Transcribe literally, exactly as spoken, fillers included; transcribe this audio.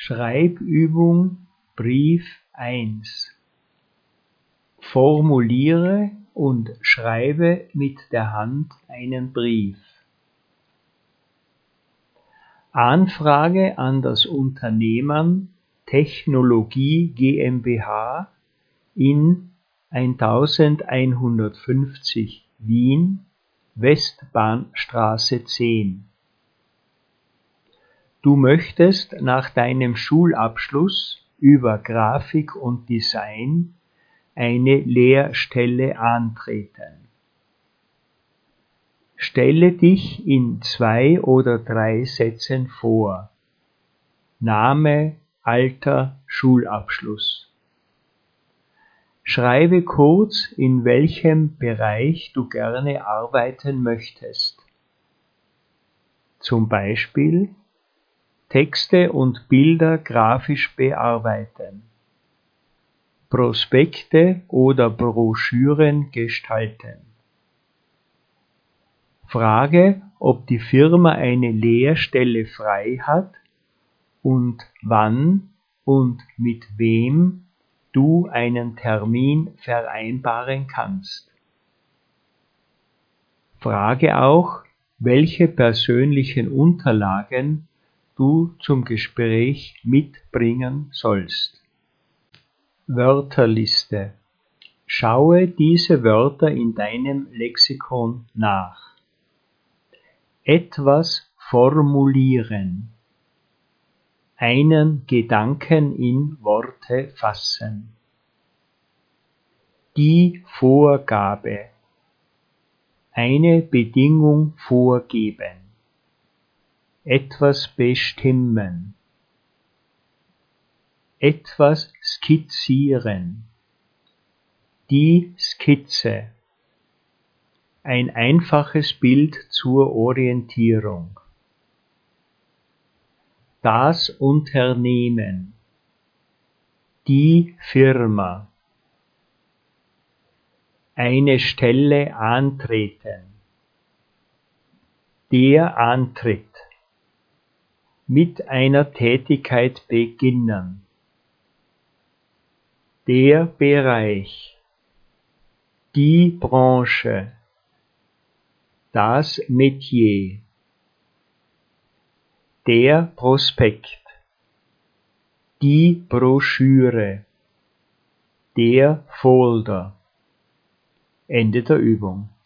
Schreibübung Brief eins. Formuliere und schreibe mit der Hand einen Brief. Anfrage an das Unternehmen Technologie GmbH in elfhundertfünfzig Wien, Westbahnstraße zehn. Du möchtest nach deinem Schulabschluss über Grafik und Design eine Lehrstelle antreten. Stelle dich in zwei oder drei Sätzen vor. Name, Alter, Schulabschluss. Schreibe kurz, in welchem Bereich du gerne arbeiten möchtest. Zum Beispiel Texte und Bilder grafisch bearbeiten, Prospekte oder Broschüren gestalten. Frage, ob die Firma eine Lehrstelle frei hat und wann und mit wem du einen Termin vereinbaren kannst. Frage auch, welche persönlichen Unterlagen du zum Gespräch mitbringen sollst. Wörterliste. Schaue diese Wörter in deinem Lexikon nach. Etwas formulieren. Einen Gedanken in Worte fassen. Die Vorgabe. Eine Bedingung vorgeben. Etwas bestimmen. Etwas skizzieren. Die Skizze. Ein einfaches Bild zur Orientierung. Das Unternehmen. Die Firma. Eine Stelle antreten. Der Antritt. Mit einer Tätigkeit beginnen. Der Bereich. Die Branche. Das Metier. Der Prospekt. Die Broschüre. Der Folder. Ende der Übung.